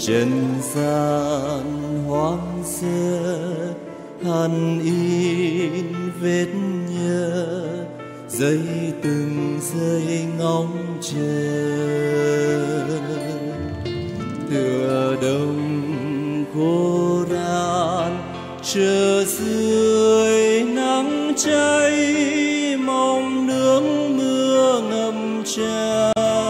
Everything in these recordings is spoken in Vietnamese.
trần gian hoang sơ hằn in vết nhớ, giây từng giây ngóng chờ. Tựa đông khô ran chờ dưới nắng cháy, mong nước mưa ngập tràn.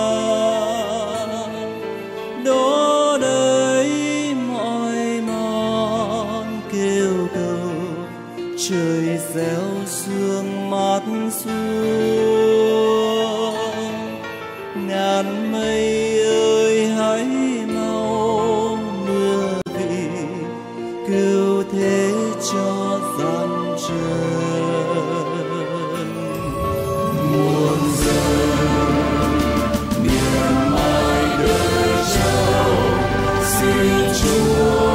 Đó đây mỏi mòn kêu cầu, trời réo sương mát xuống. Ngàn mây ơi hãy mau mưa vì, cứu thế cho gian trần. Muôn giờ miền mai đời trao, xin Chúa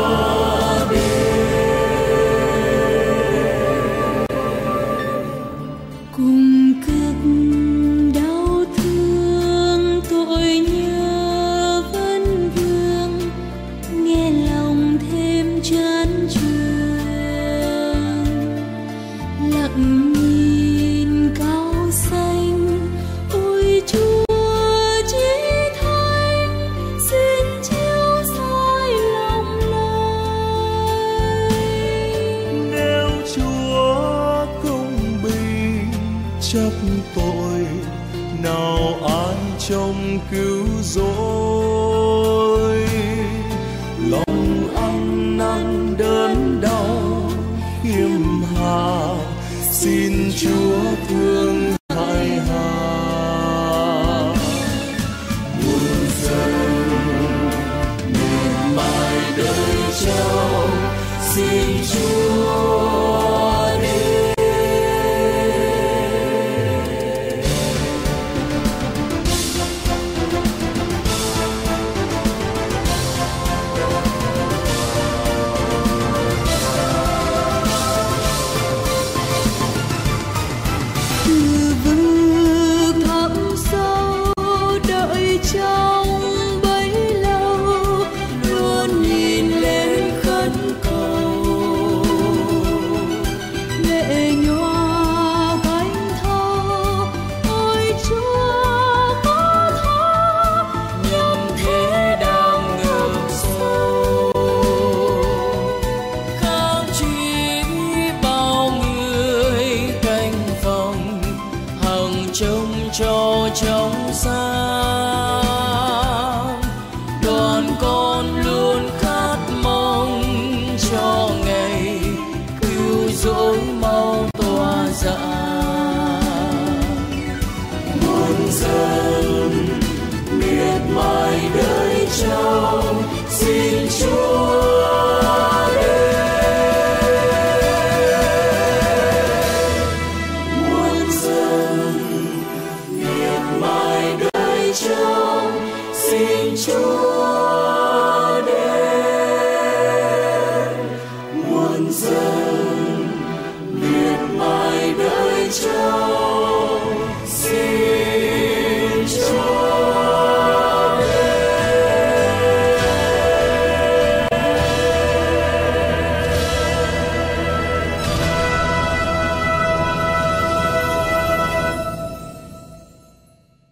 cùng cực đau thương, tội nhớ vẫn vương, nghe lòng thêm chán chường. Lặng nhìn cao xanh, ôi Chúa chí thánh, xin chiếu soi lòng lời. nếu Chúa công bình chấp tội, nào ai trông cứu rỗi. Lòng ăn năn đớn đau khiêm hạ, xin Chúa thương hại hà. Muôn dần miền mai đời trao, xin Chúa đến. Từ vực thẳm sâu đợi trong bấy lâu, luôn nhìn lên khấn cầu. Lệ nhòa cánh thơ, ôi Chúa có tha, nhầm thế đang ngược sâu. Kháng trí bao người canh phòng, hằng trông cho